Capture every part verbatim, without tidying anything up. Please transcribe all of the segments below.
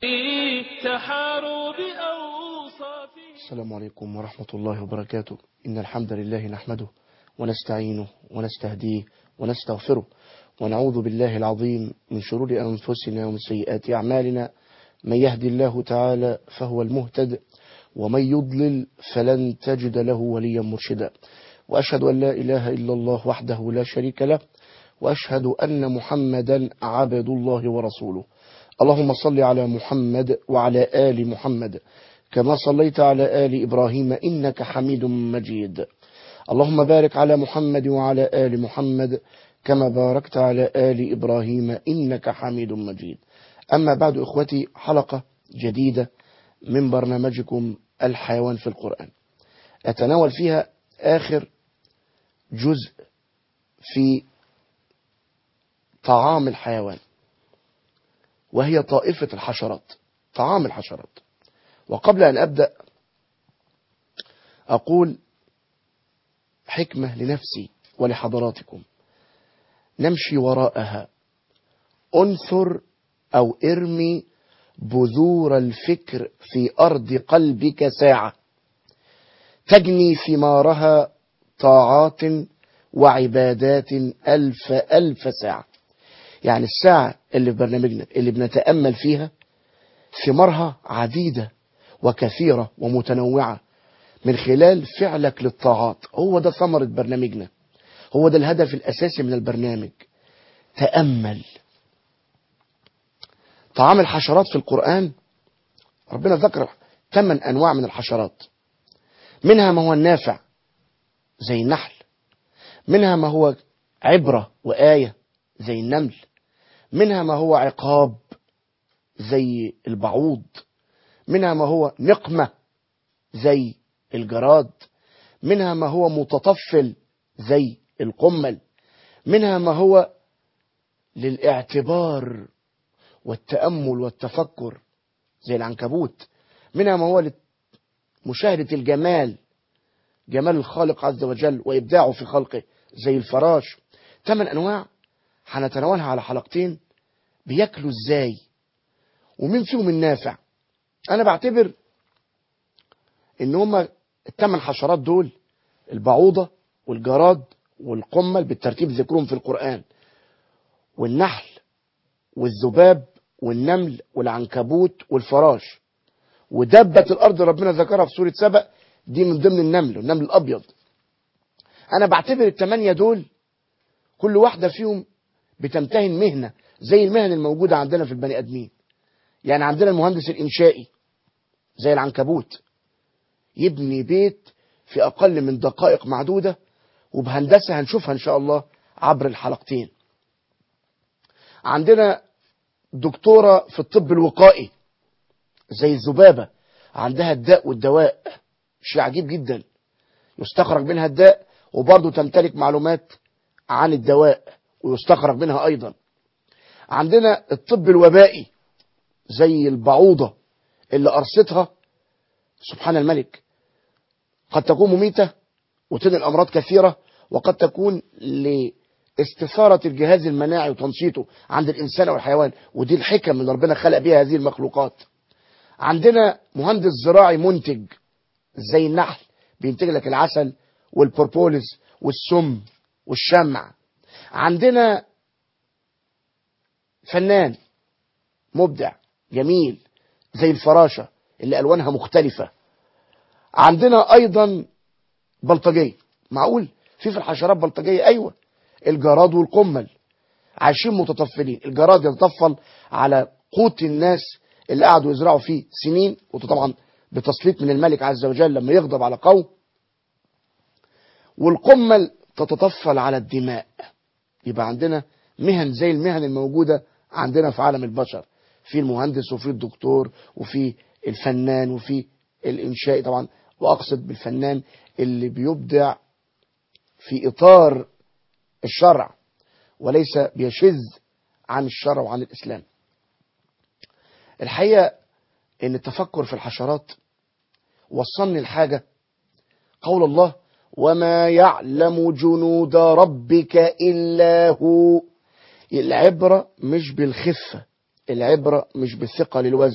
تحاروا بأوصاف. السلام عليكم ورحمة الله وبركاته. إن الحمد لله نحمده ونستعينه ونستهديه ونستغفره ونعوذ بالله العظيم من شرور أنفسنا ومن سيئات أعمالنا. من يهدي الله تعالى فهو المهتد ومن يضلل فلن تجد له وليا مرشدا. وأشهد أن لا إله إلا الله وحده لا شريك له، وأشهد أن محمدا عبد الله ورسوله. اللهم صل على محمد وعلى آل محمد كما صليت على آل إبراهيم إنك حميد مجيد. اللهم بارك على محمد وعلى آل محمد كما باركت على آل إبراهيم إنك حميد مجيد. أما بعد إخوتي، حلقة جديدة من برنامجكم الحيوان في القرآن، أتناول فيها آخر جزء في طعام الحيوان، وهي طائفة الحشرات، طعام الحشرات. وقبل أن أبدأ أقول حكمة لنفسي ولحضراتكم نمشي وراءها. انثر أو ارمي بذور الفكر في أرض قلبك ساعة، تجني ثمارها طاعات وعبادات ألف ألف ساعة. يعني الساعة اللي في برنامجنا اللي بنتأمل فيها ثمارها عديدة وكثيرة ومتنوعة من خلال فعلك للطاعات. هو ده ثمرة برنامجنا، هو ده الهدف الأساسي من البرنامج. تأمل. طعام الحشرات في القرآن ربنا ذكر ثمان أنواع من الحشرات، منها ما هو النافع زي النحل، منها ما هو عبرة وآية زي النمل، منها ما هو عقاب زي البعوض، منها ما هو نقمة زي الجراد، منها ما هو متطفل زي القمل، منها ما هو للاعتبار والتأمل والتفكر زي العنكبوت، منها ما هو لمشاهدة الجمال، جمال الخالق عز وجل وإبداعه في خلقه زي الفراش. ثمان أنواع هنتناولها على حلقتين. بياكلوا ازاي ومين فيهم النافع؟ أنا بعتبر إن هما الثمان حشرات دول البعوضة والجراد والقمل بالترتيب ذكرهم في القرآن، والنحل والذباب والنمل والعنكبوت والفراش، ودبة الأرض ربنا ذكرها في سورة سبأ دي من ضمن النمل، والنمل الأبيض. أنا بعتبر الثمانية دول كل واحدة فيهم بتمتهن مهنة زي المهن الموجودة عندنا في البني آدمين. يعني عندنا المهندس الإنشائي زي العنكبوت، يبني بيت في أقل من دقائق معدودة، وبهندسة هنشوفها إن شاء الله عبر الحلقتين. عندنا دكتورة في الطب الوقائي زي الذبابة، عندها الداء والدواء، شيء عجيب جدا، يستخرج منها الداء وبرضه تمتلك معلومات عن الدواء ويستخرج منها أيضا. عندنا الطب الوبائي زي البعوضة اللي قرصتها سبحان الملك قد تكون مميتة وتنقل أمراض كثيرة، وقد تكون لاستثارة الجهاز المناعي وتنشيطه عند الإنسان أو الحيوان، ودي الحكم اللي ربنا خلق بها هذه المخلوقات. عندنا مهندس زراعي منتج زي النحل، بينتج لك العسل والبروبوليس والسم والشمع. عندنا فنان مبدع جميل زي الفراشة اللي ألوانها مختلفة. عندنا أيضا بلطجية. معقول في في الحشرات بلطجية؟ أيوة، الجراد والقمل عايشين متطفلين. الجراد يتطفل على قوت الناس اللي قعدوا يزرعوا فيه سنين، وطبعا بتسليط من الملك عز وجل لما يغضب على قوم. والقمل تتطفل على الدماء. يبقى عندنا مهن زي المهن الموجودة عندنا في عالم البشر، في المهندس وفي الدكتور وفي الفنان وفي الإنشائي طبعا، وأقصد بالفنان اللي بيبدع في إطار الشرع وليس بيشذ عن الشرع وعن الإسلام. الحقيقة إن التفكر في الحشرات وصلني لحاجة، قول الله وما يعلم جنود ربك إلا هو. العبرة مش بالخفة، العبرة مش بالثقة للوزن،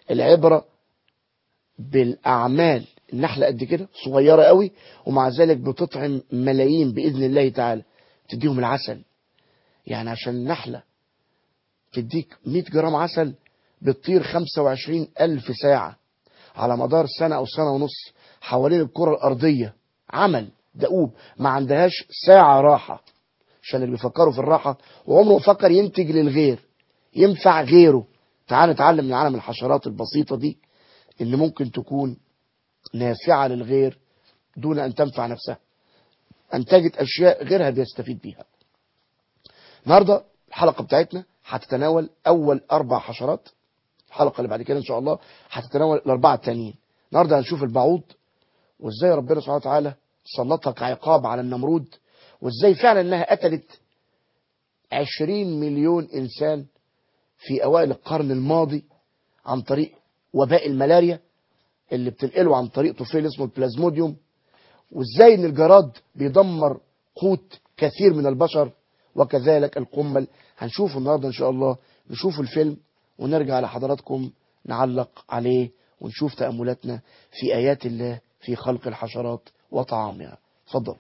العبرة بالأعمال. النحلة قد كده صغيرة قوي ومع ذلك بتطعم ملايين بإذن الله تعالى، تديهم العسل. يعني عشان النحلة تديك مئة جرام عسل بتطير خمسة وعشرين ألف ساعة على مدار سنة أو سنة ونص حوالين الكرة الأرضية، عمل دؤوب، ما عندهاش ساعة راحة. عشان اللي بيفكروا في الراحة وعمره فكر ينتج للغير ينفع غيره. تعال نتعلم من عالم الحشرات البسيطة دي اللي ممكن تكون نافعة للغير دون أن تنفع نفسها، أنتجت أشياء غيرها بيستفيد بيها. النهاردة الحلقة بتاعتنا هتتناول أول أربع حشرات، الحلقة اللي بعد كده إن شاء الله هتتناول الأربعة التانيين. النهاردة هنشوف البعوض وإزاي ربنا سبحانه وتعالى سلطها كعقاب على النمرود، وإزاي فعلا أنها قتلت عشرين مليون إنسان في أوائل القرن الماضي عن طريق وباء الملاريا اللي بتنقله عن طريق طفيل اسمه البلازموديوم، وإزاي أن الجراد بيدمر قوت كثير من البشر وكذلك القمل. هنشوف النهاردة إن شاء الله، نشوف الفيلم ونرجع لحضراتكم نعلق عليه ونشوف تأملاتنا في آيات الله في خلق الحشرات وطعامها. اتفضل.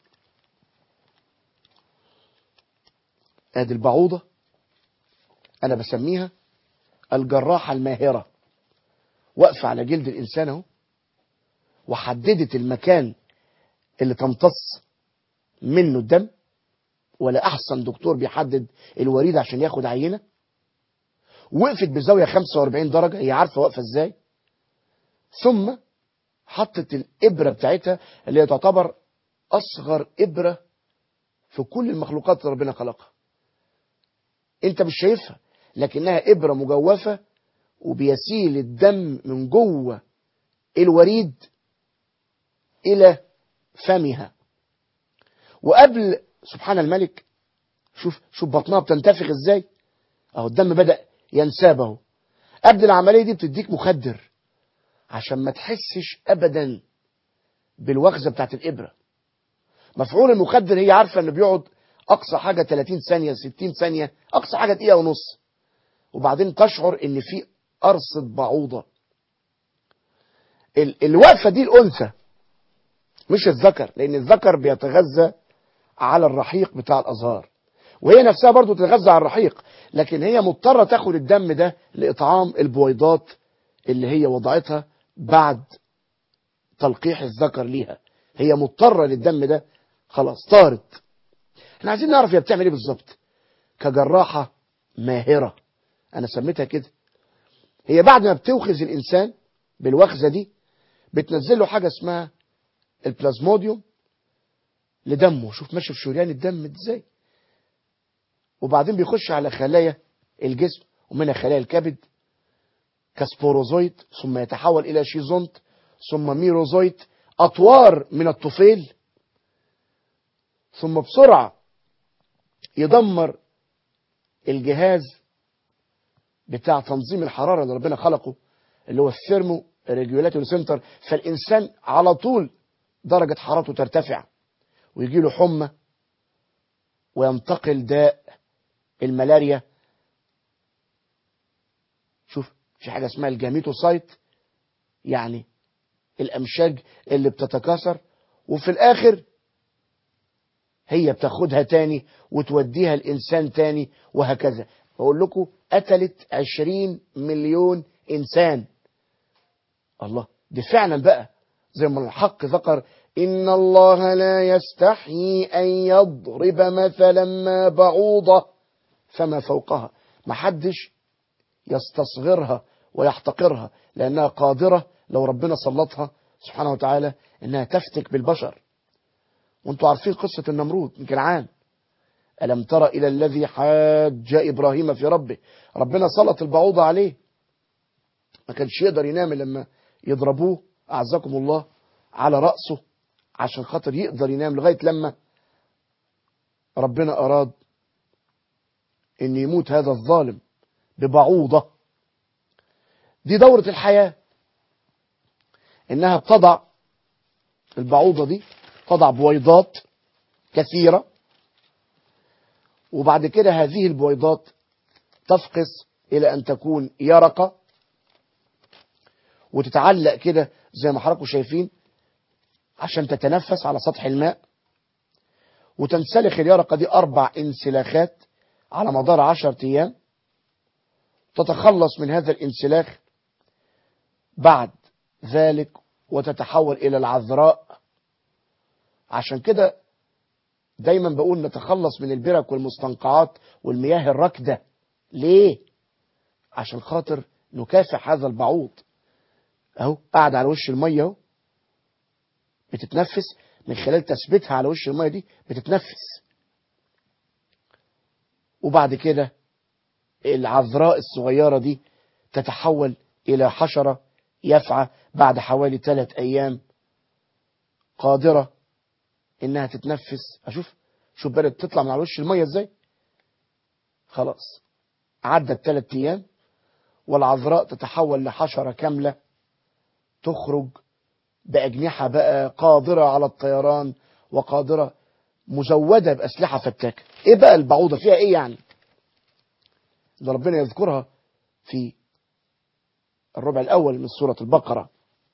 ادي البعوضة، انا بسميها الجراحة الماهرة، واقفة على جلد الانسان اهو، وحددت المكان اللي تمتص منه الدم، ولا احسن دكتور بيحدد الوريد عشان ياخد عينة. وقفت بزاوية خمسة وأربعين درجة، هي عارفة واقفة ازاي. ثم حطت الابرة بتاعتها اللي هي تعتبر اصغر ابرة في كل المخلوقات اللي ربنا خلقها. انت مش شايفها لكنها ابرة مجوفة وبيسيل الدم من جوه الوريد الى فمها. وقبل سبحان الملك، شوف شوف بطنها بتنتفخ ازاي اهو، الدم بدأ ينساب اهو. قبل العملية دي بتديك مخدر عشان ما تحسش ابدا بالوخزة بتاعت الابرة. مفعول المخدر هي عارفة انه بيقعد اقصى حاجة ثلاثين ثانية ستين ثانية، اقصى حاجة دقيقة ونص، وبعدين تشعر ان في قرصة بعوضة. الوقفة دي الانثى مش الذكر، لان الذكر بيتغذى على الرحيق بتاع الازهار، وهي نفسها برضو تتغذى على الرحيق، لكن هي مضطرة تاخد الدم ده لاطعام البويضات اللي هي وضعتها بعد تلقيح الذكر ليها. هي مضطرة للدم ده، خلاص طارت. احنا عايزين نعرف هي بتعمل ايه بالظبط كجراحة ماهرة، انا سميتها كده. هي بعد ما بتوخز الانسان بالوخزة دي بتنزل له حاجة اسمها البلازموديوم لدمه، شوف ماشي في شريان الدم ازاي، وبعدين بيخش على خلايا الجسم ومنها خلايا الكبد كسبوروزويت، ثم يتحول الى شيزونت، ثم ميروزويت، اطوار من الطفيل، ثم بسرعة يدمر الجهاز بتاع تنظيم الحرارة اللي ربنا خلقه اللي هو الثيرمو ريجولاتوري سنتر. فالإنسان على طول درجة حرارته ترتفع ويجي له حمى وينتقل داء الملاريا. شوف في حاجة اسمها الجاميتوسايت، يعني الأمشاج اللي بتتكاثر، وفي الآخر هي بتاخدها تاني وتوديها الإنسان تاني وهكذا. بقول لكم قتلت عشرين مليون إنسان. الله، دي فعلا بقى زي ما الحق ذكر إن الله لا يستحيي أن يضرب مثلا ما بعوضة فما فوقها. ما حدش يستصغرها ويحتقرها، لأنها قادرة لو ربنا سلطها سبحانه وتعالى إنها تفتك بالبشر. وانتوا عارفين قصة النمرود من كنعان، ألم تر إلى الذي حاج إبراهيم في ربه، ربنا سلط البعوضة عليه، ما كانش يقدر ينام لما يضربوه أعزكم الله على رأسه عشان خاطر يقدر ينام، لغاية لما ربنا أراد إن يموت هذا الظالم ببعوضة. دي دورة الحياة، إنها بتضع البعوضة دي تضع بويضات كثيرة، وبعد كده هذه البويضات تفقس إلى أن تكون يرقة، وتتعلق كده زي ما حضراتكم شايفين عشان تتنفس على سطح الماء، وتنسلخ اليرقة دي أربع انسلاخات على مدار عشرة أيام، تتخلص من هذا الانسلاخ بعد ذلك وتتحول إلى العذراء. عشان كده دايما بقول نتخلص من البرك والمستنقعات والمياه الراكدة. ليه؟ عشان خاطر نكافح هذا البعوض. اهو قاعد على وش المية اهو، بتتنفس من خلال تثبيتها على وش المية دي، بتتنفس. وبعد كده العذراء الصغيرة دي تتحول إلى حشرة يافعة بعد حوالي ثلاث أيام، قادرة إنها تتنفس. أشوف شوف بدأت تطلع من على وش المية إزاي. خلاص عدت ثلاث أيام والعذراء تتحول لحشرة كاملة، تخرج بأجنحة بقى، قادرة على الطيران وقادرة مزودة بأسلحة فتاكة. إيه بقى البعوضة فيها إيه يعني؟ ده ربنا يذكرها في الربع الأول من سورة البقرة.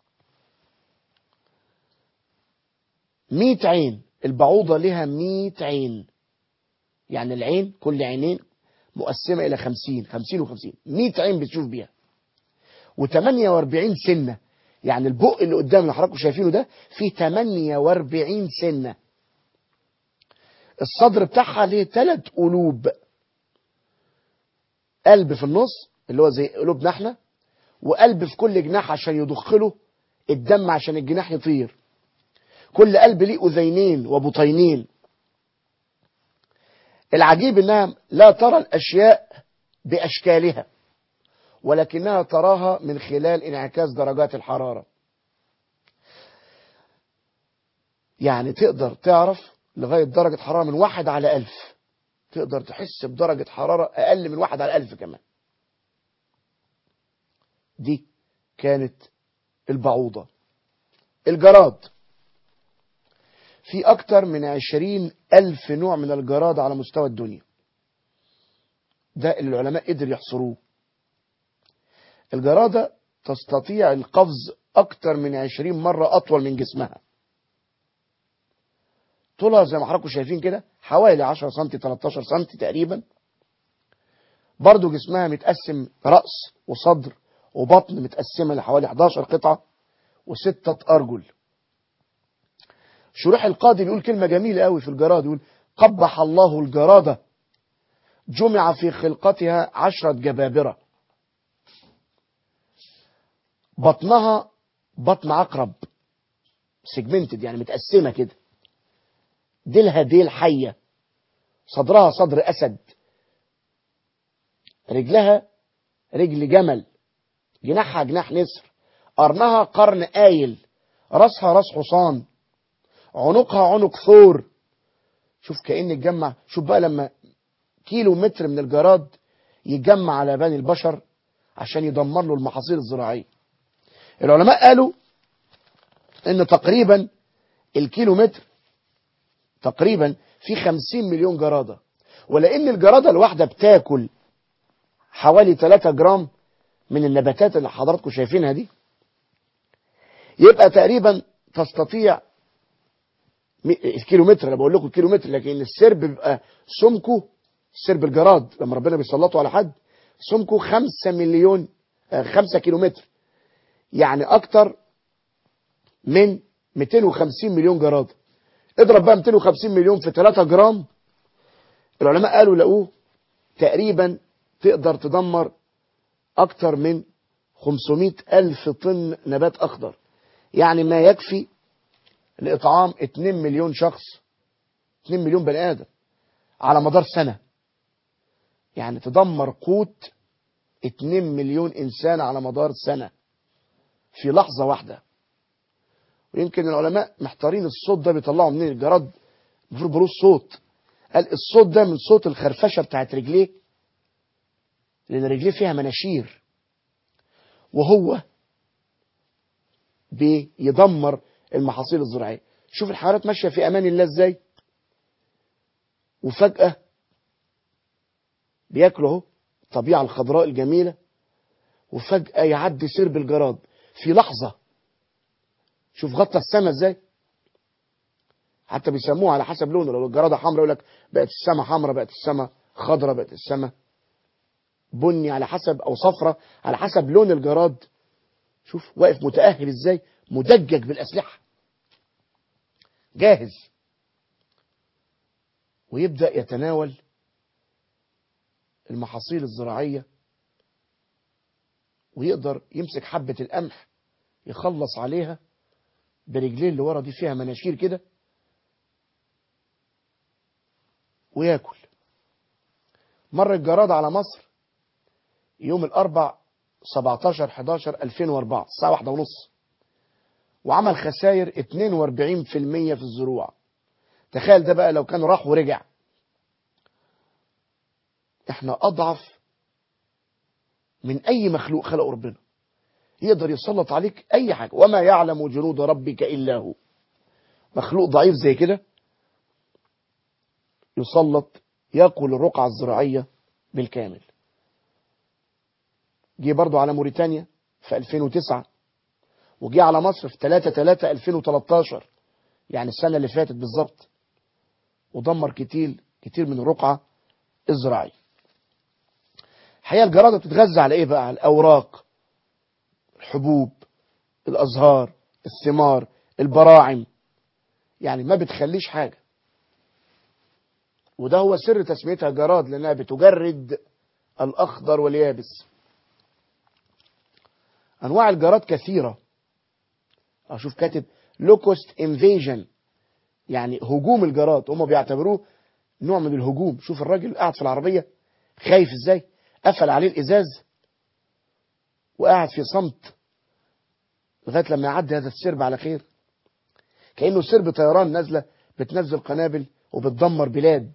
مئة عين، البعوضة لها مئة عين، يعني العين كل عينين مقسمة إلى خمسين خمسين وخمسين، مئة عين بتشوف بيها. وثمانية وأربعين سنة، يعني البق اللي قدام اللي حضراتكم شايفينه ده فيه ثمانية وأربعين سنة. الصدر بتاعها ليه ثلاث قلوب، قلب في النص اللي هو زي قلوبنا احنا، وقلب في كل جناح عشان يدخله الدم عشان الجناح يطير. كل قلب ليه أذينين وبطينين. العجيب انها لا ترى الاشياء باشكالها، ولكنها تراها من خلال انعكاس درجات الحرارة. يعني تقدر تعرف لغاية درجة حرارة من واحد على ألف، تقدر تحس بدرجة حرارة أقل من واحد على ألف كمان. دي كانت البعوضة. الجراد، في أكتر من عشرين ألف نوع من الجراد على مستوى الدنيا، ده اللي العلماء قدر يحصروه. الجرادة تستطيع القفز أكتر من عشرين مرة أطول من جسمها. طولها زي ما حضراتكم شايفين كده حوالي عشرة سنتي تلتاشر سنتي تقريبا. برضو جسمها متقسم رأس وصدر وبطن متقسمة لحوالي حداشر قطعة وستة أرجل. شريح القاضي بيقول كلمة جميلة قوي في الجراد، يقول قبح الله الجرادة جمع في خلقتها عشرة جبابرة. بطنها بطن عقرب سيجمنتد، يعني متقسمة كده. ديلها ديل حية، صدرها صدر أسد، رجلها رجل جمل، جناحها جناح نسر، قرنها قرن آيل، راسها راس حصان، عنقها عنق ثور. شوف كأن الجمع، شوف بقى لما كيلو متر من الجراد يتجمع على بني البشر عشان يدمر له المحاصيل الزراعية. العلماء قالوا ان تقريبا الكيلو متر تقريبا في خمسين مليون جرادة، ولان الجرادة الواحدة بتاكل حوالي ثلاثة جرام من النباتات اللي حضراتكم شايفينها دي، يبقى تقريبا تستطيع الكيلو متر. انا بقول لكم الكيلو متر، لكن السرب بيبقى سمكه، سرب الجراد لما ربنا بيسلطه على حد سمكه خمسة مليون خمسة كيلو متر، يعني اكتر من مئتين وخمسين مليون جراد. اضرب بقى مئتين وخمسين مليون في ثلاثة جرام. العلماء قالوا لقوه تقريبا تقدر تدمر اكتر من خمسمائة الف طن نبات اخضر، يعني ما يكفي لإطعام اتنين مليون شخص، اتنين مليون بني آدم على مدار سنة. يعني تدمر قوت اتنين مليون إنسان على مدار سنة في لحظة واحدة. ويمكن العلماء محتارين الصوت ده بيطلعوا منين. الجراد المفروض بروز صوت، قال الصوت ده من صوت الخرفشة بتاعت رجليه، لأن رجليه فيها مناشير، وهو بيدمر المحاصيل الزراعية. شوف الحيوانات ماشية في أمان الله ازاي، وفجأة بياكلوا اهو الطبيعة الخضراء الجميلة، وفجأة يعدي سرب الجراد في لحظة. شوف غطى السماء ازاي، حتى بيسموها على حسب لونه. لو الجرادة حمراء يقول لك بقت السماء حمراء، بقت السماء خضراء، بقت السماء بني، على حسب، او صفرة، على حسب لون الجراد. شوف واقف متأهب ازاي، مدجج بالأسلحة، جاهز، ويبدأ يتناول المحاصيل الزراعية، ويقدر يمسك حبة القمح يخلص عليها برجلين اللي ورا دي فيها مناشير كده وياكل. مر الجراد على مصر يوم الأربع سبعتاشر حداشر ألفين وأربعة الساعة واحدة ونص، وعمل خسائر اتنين وأربعين بالمية في الزروع. تخيل ده بقى لو كان راح ورجع. احنا أضعف من أي مخلوق خلقه ربنا، يقدر يسلط عليك أي حاجة. وما يعلم جنود ربك إلا هو. مخلوق ضعيف زي كده يسلط يأكل الرقعة الزراعية بالكامل. جه برضو على موريتانيا في ألفين وتسعة، وجه على مصر في تلاتة تلاتة ألفين وتلتاشر، يعني السنة اللي فاتت بالظبط، ودمر كتير كتير من الرقعة الزراعية. الحقيقة الجرادة بتتغذى على ايه بقى؟ على الأوراق، الحبوب، الأزهار، الثمار، البراعم، يعني ما بتخليش حاجة. وده هو سر تسميتها جراد، لأنها بتجرد الأخضر واليابس. أنواع الجراد كثيرة. أشوف كاتب لوكوست انفيجن، يعني هجوم الجراد، هم بيعتبروه نوع من الهجوم. شوف الراجل قاعد في العربية خايف ازاي، قفل عليه الإزاز وقاعد في صمت لغاية لما يعدي هذا السرب على خير، كأنه سرب طيران نازلة بتنزل قنابل وبتدمر بلاد.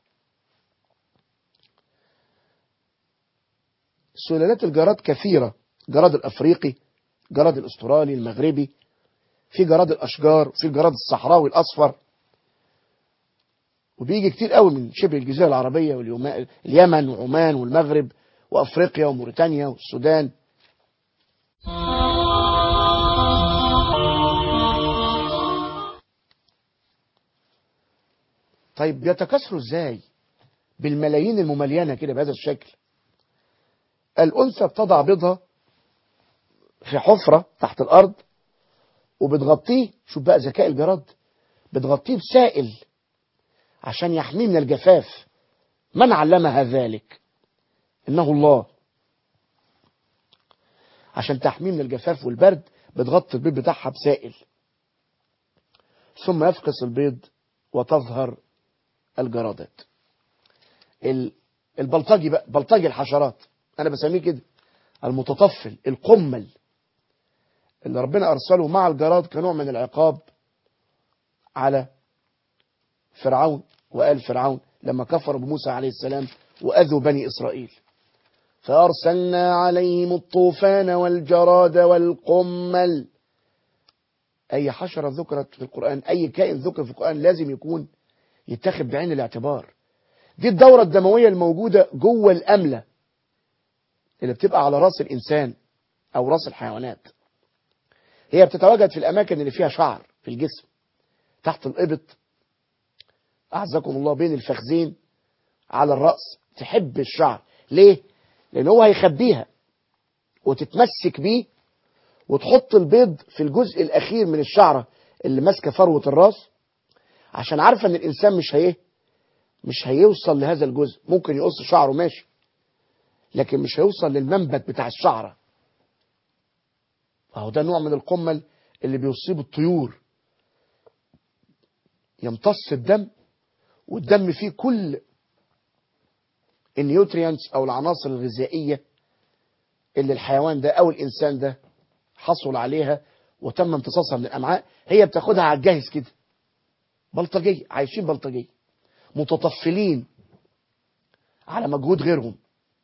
سلالات الجراد كثيرة، جراد الأفريقي، جراد الأسترالي، المغربي، في جراد الأشجار، في الجراد الصحراوي الأصفر، وبيجي كتير قوي من شبه الجزيرة العربية واليمن وعمان والمغرب وأفريقيا وموريتانيا والسودان. طيب بيتكاثروا ازاي؟ بالملايين المملينة كده بهذا الشكل. الأنثى بتضع بيضها في حفرة تحت الأرض وبتغطيه، شوف بقى ذكاء الجراد، بتغطيه بسائل عشان يحميه من الجفاف. من علمها ذلك؟ إنه الله. عشان تحميه من الجفاف والبرد بتغطي البيض بتاعها بسائل، ثم يفقس البيض وتظهر الجرادات. البلطجي بقى، بلطجي الحشرات، أنا بسميه كده المتطفل، القمل، اللي ربنا أرسله مع الجراد كنوع من العقاب على فرعون وآل فرعون لما كفروا بموسى عليه السلام وأذوا بني إسرائيل. فأرسلنا عليهم الطوفان والجراد والقمل. أي حشرة ذكرت في القرآن، أي كائن ذكر في القرآن لازم يكون يتخذ بعين الاعتبار. دي الدورة الدموية الموجودة جوه الأملة اللي بتبقى على رأس الإنسان أو رأس الحيوانات. هي بتتواجد في الأماكن اللي فيها شعر في الجسم، تحت الإبط، أعزكم الله، بين الفخذين، على الرأس. تحب الشعر ليه؟ لأن هو هيخبيها وتتمسك بيه وتحط البيض في الجزء الأخير من الشعرة اللي ماسكة فروة الراس، عشان عارفة أن الإنسان مش هيه مش هيوصل لهذا الجزء. ممكن يقص شعره ماشي، لكن مش هيوصل للمنبت بتاع الشعرة. فهو ده نوع من القمل اللي بيصيب الطيور، يمتص الدم، والدم فيه كل النيوتريانتس أو العناصر الغذائية اللي الحيوان ده أو الإنسان ده حصل عليها وتم امتصاصها من الأمعاء. هي بتاخدها على الجاهز كده. بلطجية، عايشين بلطجية، متطفلين على مجهود غيرهم.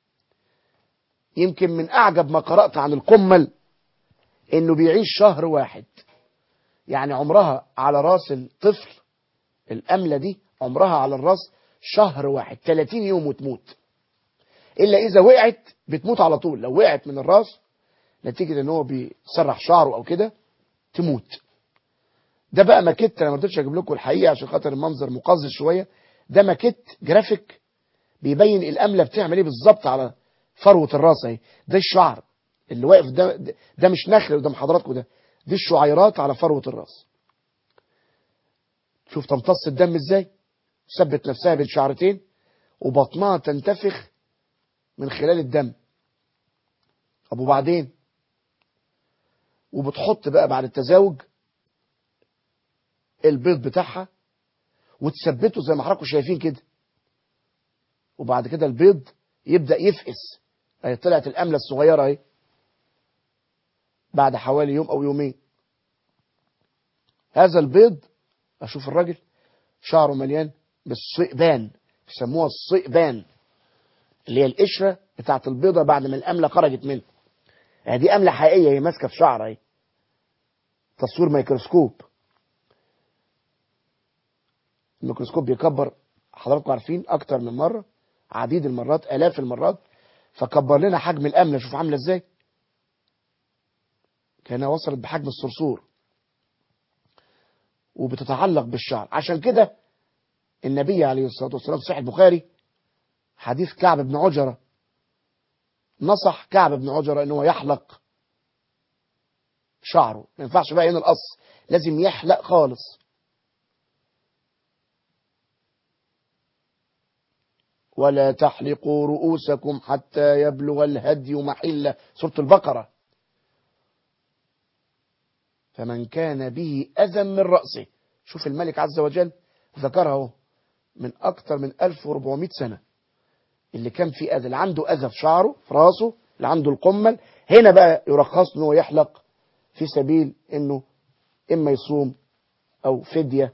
يمكن من أعجب ما قرأت عن القمل إنه بيعيش شهر واحد، يعني عمرها على راس الطفل، الأملة دي عمرها على الراس شهر واحد، ثلاثين يوم وتموت. إلا إذا وقعت بتموت على طول. لو وقعت من الراس نتيجة ان هو بيسرح شعره او كده تموت. ده بقى ماكيت، انا ما رضيتش اجيب لكم الحقيقة عشان خاطر المنظر مقزز شوية. ده ماكيت جرافيك بيبين الأملة بتعمل ايه بالظبط على فروة الراس اهي. ده الشعر اللي واقف ده, ده, ده مش نخل قدام حضراتكم، ده دي الشعيرات على فروة الراس. شوف تمتص الدم ازاي، ثبت نفسها بين شعرتين، وبطنها تنتفخ من خلال الدم. طب وبعدين؟ وبتحط بقى بعد التزاوج البيض بتاعها وتثبته زي ما حضراتكم شايفين كده، وبعد كده البيض يبدأ يفقس. اهي طلعت الأملة الصغيرة اهي بعد حوالي يوم او يومين. هذا البيض، اشوف الراجل شعره مليان بالصئبان، بيسموها الصئبان، اللي هي القشرة بتاعت البيضة بعد ما الأملة خرجت منه. يعني دي أملة حقيقية هي ماسكة في شعر اهي، تصوير ميكروسكوب. الميكروسكوب بيكبر، حضراتكم عارفين، اكتر من مرة، عديد المرات، آلاف المرات، فكبر لنا حجم الأملة. شوف عاملة ازاي، كانها وصلت بحجم الصرصور وبتتعلق بالشعر. عشان كده النبي عليه الصلاة والسلام في صحيح البخاري حديث كعب بن عجرة نصح كعب بن عجرة انه يحلق شعره، ما ينفعش بقى هنا القص، لازم يحلق خالص. ولا تحلقوا رؤوسكم حتى يبلغ الهدي محله، سورة البقرة. فمن كان به أذى من رأسه، شوف الملك عز وجل ذكرها اهو من أكثر من ألف وأربعمائة سنة. اللي كان فيه أذى، اللي عنده أذى في شعره في راسه، اللي عنده القمل، هنا بقى يرخص له يحلق في سبيل انه اما يصوم او فدية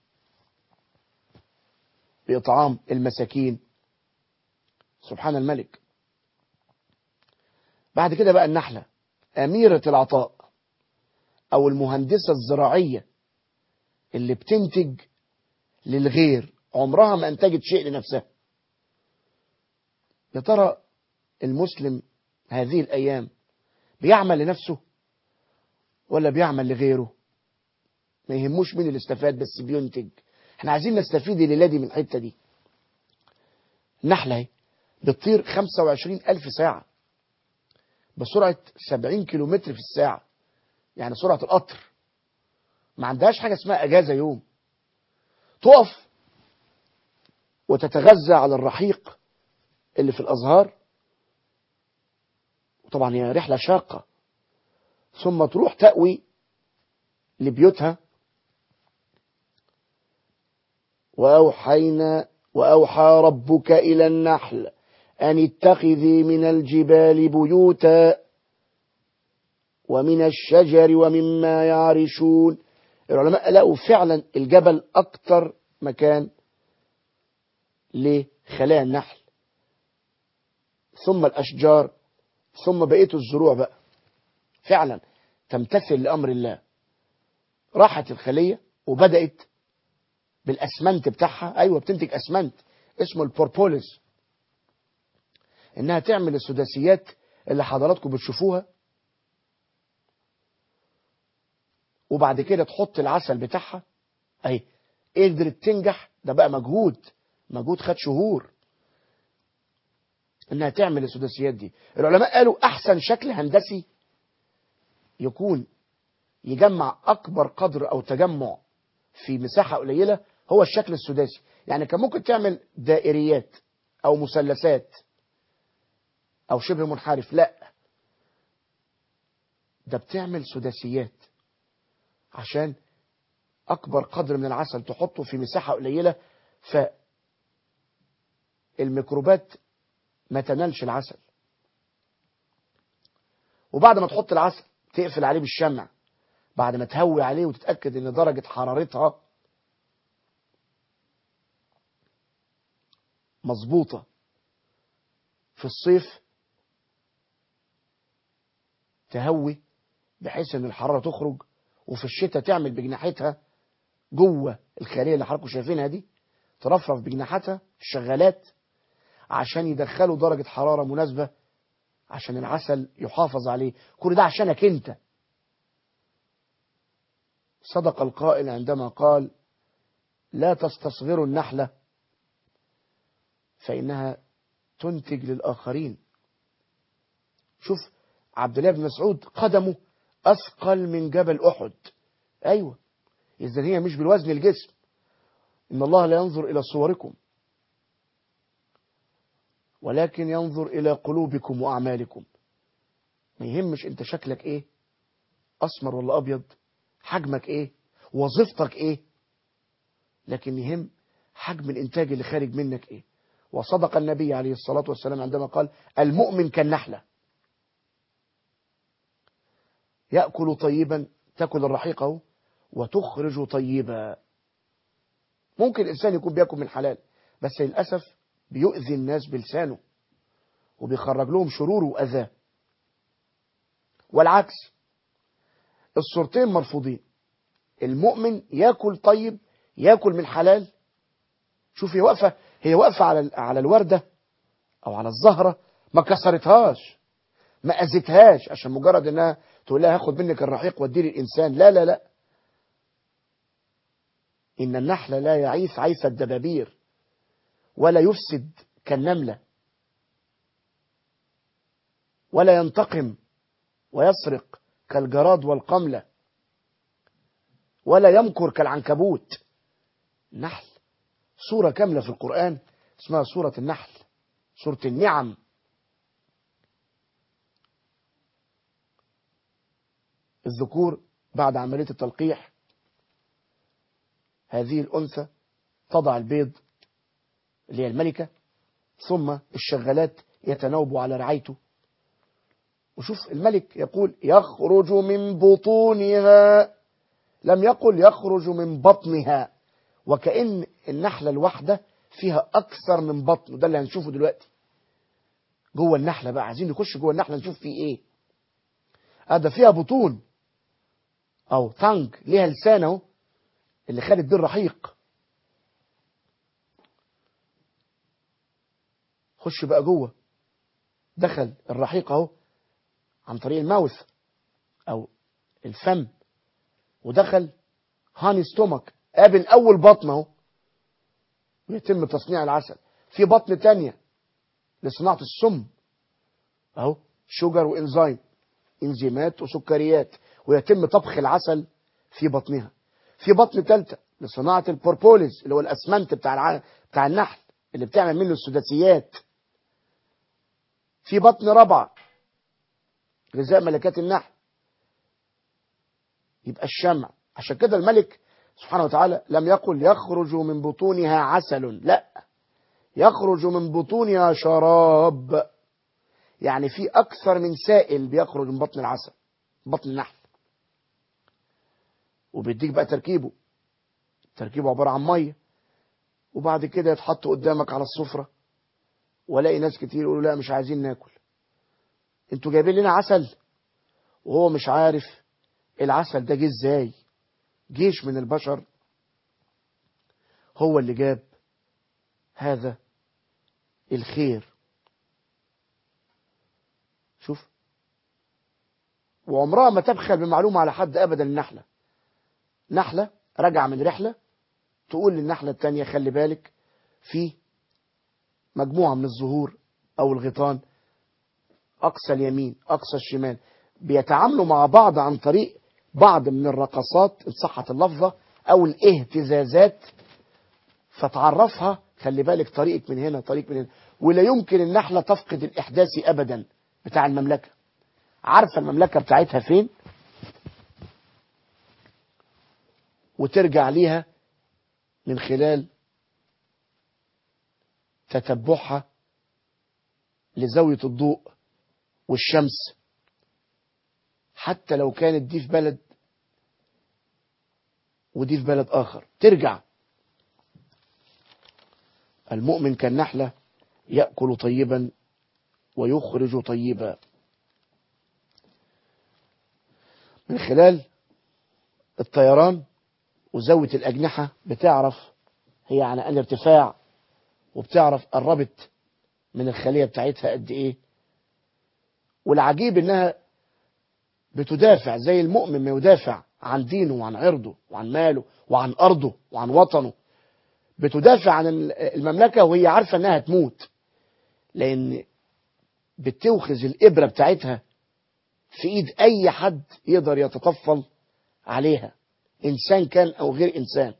بإطعام المساكين. سبحان الملك. بعد كده بقى النحلة أميرة العطاء أو المهندسة الزراعية اللي بتنتج للغير، عمرها ما أنتجت شيء لنفسها. يا ترى المسلم هذه الأيام بيعمل لنفسه ولا بيعمل لغيره؟ ما يهموش مين اللي استفاد، بس بينتج. احنا عايزين نستفيد الليلة دي من الحتة دي. النحلة اهي بتطير خمسة وعشرين ألف ساعة بسرعة سبعين كيلومتر في الساعة، يعني سرعة القطر. ما عندهاش حاجة اسمها أجازة يوم. تقف وتتغذى على الرحيق اللي في الأزهار، وطبعا هي رحلة شاقة، ثم تروح تأوي لبيوتها. وأوحينا وأوحى ربك إلى النحل أن اتخذي من الجبال بيوتا ومن الشجر ومما يعرشون. العلماء لقوا فعلا الجبل أكتر مكان لخلايا النحل، ثم الأشجار، ثم بقية الزروع بقى فعلا تمتثل لأمر الله. راحت الخلية وبدأت بالأسمنت بتاعها، أيوة بتنتج أسمنت اسمه البوربوليس، إنها تعمل السداسيات اللي حضراتكم بتشوفوها، وبعد كده تحط العسل بتاعها. أهي قدرت تنجح، ده بقى مجهود مجهود خد شهور إنها تعمل السداسيات دي. العلماء قالوا أحسن شكل هندسي يكون يجمع أكبر قدر أو تجمع في مساحة قليلة هو الشكل السداسي. يعني كان ممكن تعمل دائريات أو مثلثات أو شبه منحرف، لا، ده بتعمل سداسيات عشان أكبر قدر من العسل تحطه في مساحة قليلة، فالميكروبات ما تنالش العسل. وبعد ما تحط العسل تقفل عليه بالشمع، بعد ما تهوي عليه وتتأكد ان درجة حرارتها مظبوطة. في الصيف تهوي بحيث ان الحرارة تخرج، وفي الشتاء تعمل بجناحتها جوه الخلية اللي حضراتكم شايفينها دي، ترفرف بجناحاتها الشغالات عشان يدخلوا درجة حرارة مناسبة عشان العسل يحافظ عليه، كل ده عشانك انت. صدق القائل عندما قال لا تستصغروا النحلة فإنها تنتج للآخرين. شوف عبد الله بن مسعود قدمه أثقل من جبل أحد. أيوة، إذن هي مش بالوزن الجسم. إن الله لا ينظر إلى صوركم ولكن ينظر إلى قلوبكم وأعمالكم. ما يهمش أنت شكلك إيه، أسمر ولا أبيض، حجمك إيه، وظيفتك إيه، لكن يهم حجم الإنتاج اللي خارج منك إيه. وصدق النبي عليه الصلاة والسلام عندما قال المؤمن كالنحلة يأكل طيبا، تأكل الرحيقه وتخرج طيبا. ممكن الإنسان يكون بيأكل من حلال بس للأسف بيؤذي الناس بلسانه وبيخرج لهم شرور وأذى، والعكس الصورتين مرفوضين. المؤمن يأكل طيب، يأكل من حلال. شوف هي واقفة هي واقفة على على الوردة أو على الزهرة، ما كسرتهاش ما أذتهاش عشان مجرد إنها تقول لها هاخد منك الرحيق واديه للإنسان. لا لا لا، إن النحل لا يعيث عيث الدبابير ولا يفسد كالنملة ولا ينتقم ويسرق كالجراد والقملة ولا يمكر كالعنكبوت. النحل سورة كاملة في القرآن اسمها سورة النحل، سورة النعم. الذكور بعد عملية التلقيح هذه الأنثى تضع البيض اللي هي الملكة، ثم الشغالات يتناوبوا على رعايته. وشوف الملك يقول يخرج من بطونها، لم يقل يخرج من بطنها، وكأن النحلة الواحدة فيها أكثر من بطن. وده اللي هنشوفه دلوقتي جوه النحلة. بقى عايزين نخش جوه النحلة نشوف فيه ايه. هذا فيها بطون او تانج، ليها لسان اهو اللي خدت بيه الرحيق. خش بقى جوه، دخل الرحيق اهو عن طريق الماوث او الفم، ودخل هاني ستومك، قابل اول بطن اهو ويتم تصنيع العسل. في بطن تانية لصناعة السم اهو، شوجر وانزيم، انزيمات وسكريات، ويتم طبخ العسل في بطنها. في بطن ثالثه لصناعة البروبوليس اللي هو الاسمنت بتاع الع... بتاع النحل اللي بتعمل منه السداسيات. في بطن رابعه غذاء ملكات النحل، يبقى الشمع. عشان كده الملك سبحانه وتعالى لم يقل يخرج من بطونها عسل، لا، يخرج من بطونها شراب، يعني في أكثر من سائل بيخرج من بطن العسل، بطن النحل. وبيديك بقى تركيبه، تركيبه عبارة عن مية، وبعد كده يتحط قدامك على السفرة. ولاقي ناس كتير يقولوا لا مش عايزين ناكل، انتوا جايبين لنا عسل، وهو مش عارف العسل ده جه ازاي. جيش من البشر هو اللي جاب هذا الخير. شوف، وعمرها ما تبخل بمعلومة على حد أبدا. النحلة نحلة رجع من رحلة تقول للنحلة التانية خلي بالك في مجموعة من الزهور أو الغيطان أقصى اليمين أقصى الشمال بيتعاملوا مع بعض عن طريق بعض من الرقصات إن صحت اللفظة أو الاهتزازات، فتعرفها خلي بالك طريقك من هنا طريق من هنا. ولا يمكن النحلة تفقد الإحداثي أبدا بتاع المملكة. عارفة المملكة بتاعتها فين وترجع ليها من خلال تتبعها لزاوية الضوء والشمس، حتى لو كانت دي في بلد ودي في بلد آخر ترجع. المؤمن كالنحلة يأكل طيبا ويخرج طيبا. من خلال الطيران وزاوية الأجنحة بتعرف هي على أقل ارتفاع، وبتعرف قربت من الخلية بتاعتها قد إيه، والعجيب انها بتدافع زي المؤمن ما يدافع عن دينه وعن عرضه وعن ماله وعن أرضه وعن وطنه. بتدافع عن المملكة وهي عارفة انها هتموت، لان بتوخذ الإبرة بتاعتها في ايد اي حد يقدر يتطفل عليها، انسان كان او غير انسان.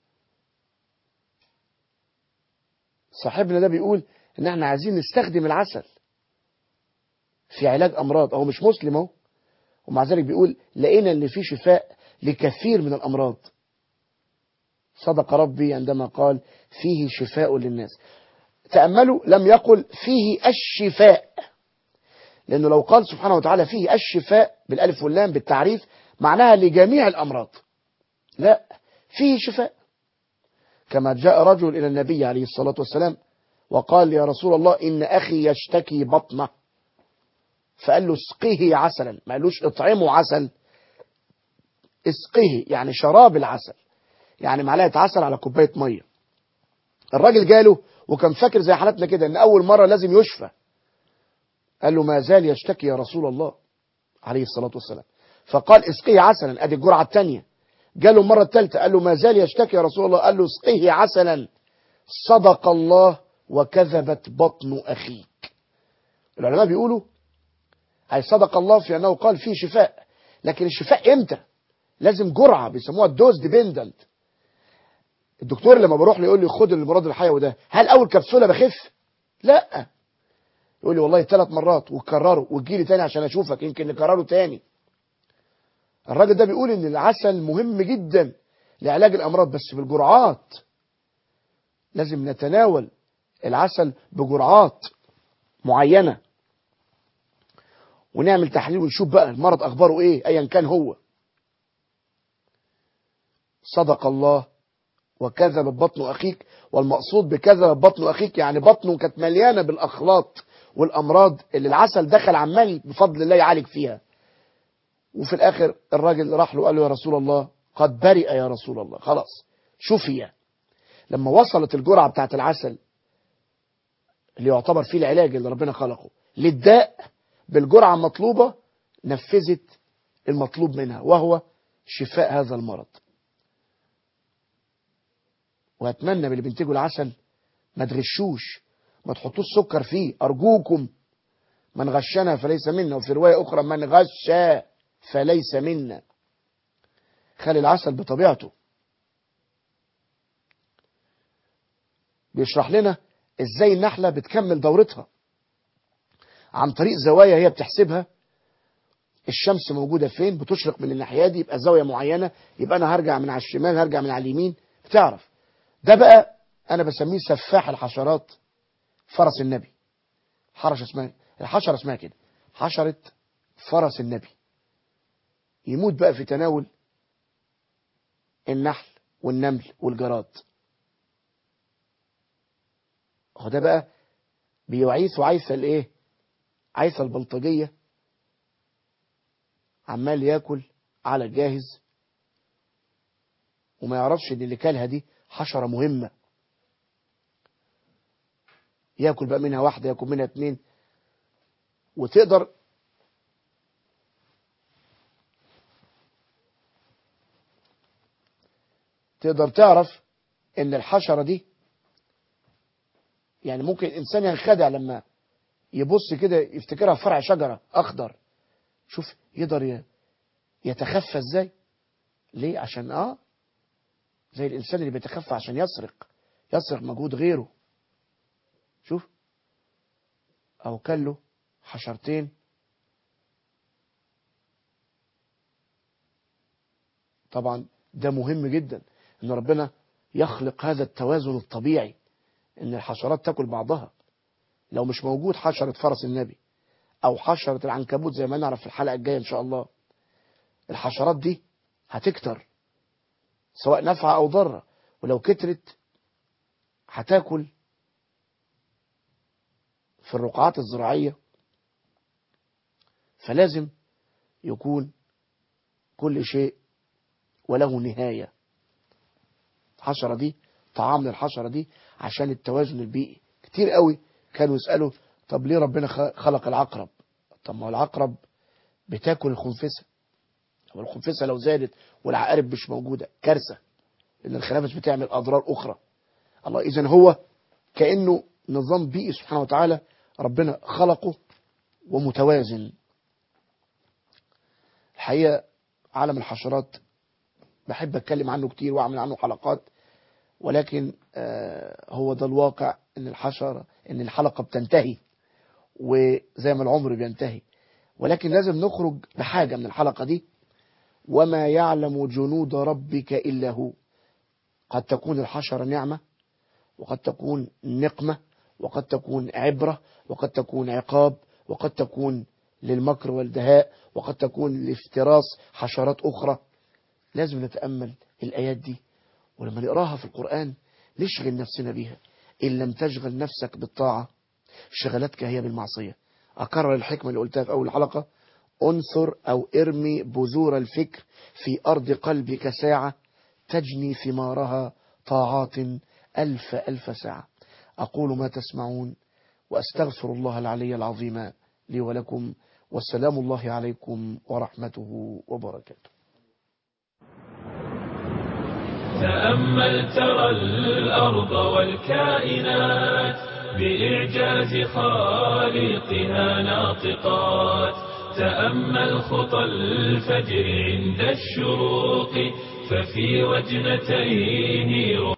صاحبنا ده بيقول ان احنا عايزين نستخدم العسل في علاج امراض، او مش مسلم اهو، ومع ذلك بيقول لقينا ان في شفاء لكثير من الامراض. صدق ربي عندما قال فيه شفاء للناس. تأملوا، لم يقل فيه الشفاء، لأنه لو قال سبحانه وتعالى فيه الشفاء بالألف واللام بالتعريف معناها لجميع الأمراض. لا، فيه شفاء. كما جاء رجل إلى النبي عليه الصلاة والسلام وقال يا رسول الله إن أخي يشتكي بطنه، فقال له اسقه عسلا، ما قالوش اطعمه عسل، اسقه يعني شراب العسل، يعني معلقة عسل على كوباية مية. الراجل جاله وكان فاكر زي حالتنا كده ان اول مرة لازم يشفى، قال له ما زال يشتكي يا رسول الله عليه الصلاة والسلام، فقال اسقه عسلا، ادي الجرعة الثانية. جاله المرة الثالثة قال له ما زال يشتكي يا رسول الله، قال له اسقه عسلا. صدق الله وكذبت بطن اخيك. العلماء بيقولوا اي صدق الله في انه قال فيه شفاء، لكن الشفاء امتى؟ لازم جرعة، بيسموها الدوز ديبندنت. الدكتور لما بروح له يقول لي خد المضاد الحيوي ده، هل اول كبسولة بخف؟ لا، يقول لي والله ثلاث مرات وكرره وتجي لي تاني عشان اشوفك، يمكن نكرره تاني. الراجل ده بيقول ان العسل مهم جدا لعلاج الامراض بس بالجرعات. لازم نتناول العسل بجرعات معينة ونعمل تحليل ونشوف بقى المرض اخباره ايه ايا كان هو. صدق الله وكذب بطن اخيك، والمقصود بكذب بطن اخيك يعني بطنه كانت مليانة بالاخلاط والامراض اللي العسل دخل عمال بفضل الله يعالج فيها. وفي الاخر الراجل راح له قال له يا رسول الله قد برئ يا رسول الله، خلاص شفي. لما وصلت الجرعة بتاعت العسل اللي يعتبر فيه العلاج اللي ربنا خلقه للداء بالجرعة المطلوبة، نفذت المطلوب منها وهو شفاء هذا المرض. واتمنى باللي بينتجوا العسل ما تغشوش، ما تحطوش سكر فيه ارجوكم. من غشنا فليس منا، وفي رواية اخرى من غش فليس منا. خلي العسل بطبيعته. بيشرح لنا ازاي النحلة بتكمل دورتها عن طريق زوايا هي بتحسبها. الشمس موجودة فين، بتشرق من الناحية دي يبقى زاوية معينة، يبقى انا هرجع من على الشمال هرجع من على اليمين، بتعرف. ده بقى انا بسميه سفاح الحشرات، فرس النبي. حرش اسمها الحشرة اسمها كده، حشرة فرس النبي. يموت بقى في تناول النحل والنمل والجراد. هو ده بقى بيعيث وعيث الايه، عيث البلطجية، عمال ياكل على الجاهز وما يعرفش ان اللي كلها دي حشرة مهمة. ياكل بقى منها واحدة، ياكل منها اتنين، وتقدر تقدر تعرف ان الحشرة دي يعني ممكن الانسان ينخدع لما يبص كده يفتكرها فرع شجرة اخضر. شوف يقدر يتخفى ازاي. ليه؟ عشان اه زي الانسان اللي بيتخفى عشان يسرق يسرق مجهود غيره. شوف او كله حشرتين. طبعا ده مهم جدا ان ربنا يخلق هذا التوازن الطبيعي، ان الحشرات تاكل بعضها. لو مش موجود حشرة فرس النبي او حشرة العنكبوت زي ما نعرف في الحلقة الجاية ان شاء الله، الحشرات دي هتكتر سواء نفعة او ضرة، ولو كترت هتاكل في الرقعات الزراعية. فلازم يكون كل شيء وله نهاية. الحشرة دي طعام للحشرة دي عشان التوازن البيئي. كتير قوي كانوا يسألوا طب ليه ربنا خلق العقرب؟ طب ما هو العقرب بتاكل الخنفسة، والخنفسة لو زادت والعقارب مش موجودة كارثة، لأن الخنافس بتعمل أضرار أخرى. الله، إذن هو كأنه نظام بيئي سبحانه وتعالى ربنا خلقه ومتوازن. الحقيقة عالم الحشرات بحب أتكلم عنه كتير وأعمل عنه حلقات، ولكن آه هو ده الواقع، إن الحشرة إن الحلقة بتنتهي وزي ما العمر بينتهي، ولكن لازم نخرج بحاجة من الحلقة دي. وما يعلم جنود ربك إلا هو. قد تكون الحشرة نعمة، وقد تكون نقمة، وقد تكون عبرة، وقد تكون عقاب، وقد تكون للمكر والدهاء، وقد تكون لافتراس حشرات أخرى. لازم نتأمل الآيات دي، ولما نقراها في القرآن نشغل نفسنا بيها. إن لم تشغل نفسك بالطاعة شغلتك هي بالمعصية. أكرر الحكمة اللي قلتها في أول الحلقة: انثر أو ارمي بذور الفكر في أرض قلبك ساعة تجني ثمارها طاعات ألف ألف ساعة. أقول ما تسمعون وأستغفر الله العلي العظيم لي ولكم، والسلام الله عليكم ورحمته وبركاته. تأمل ترى الأرض والكائنات بإعجاز خالقها ناطقات. تأمل خطى الفجر عند الشروق ففي وجنتيه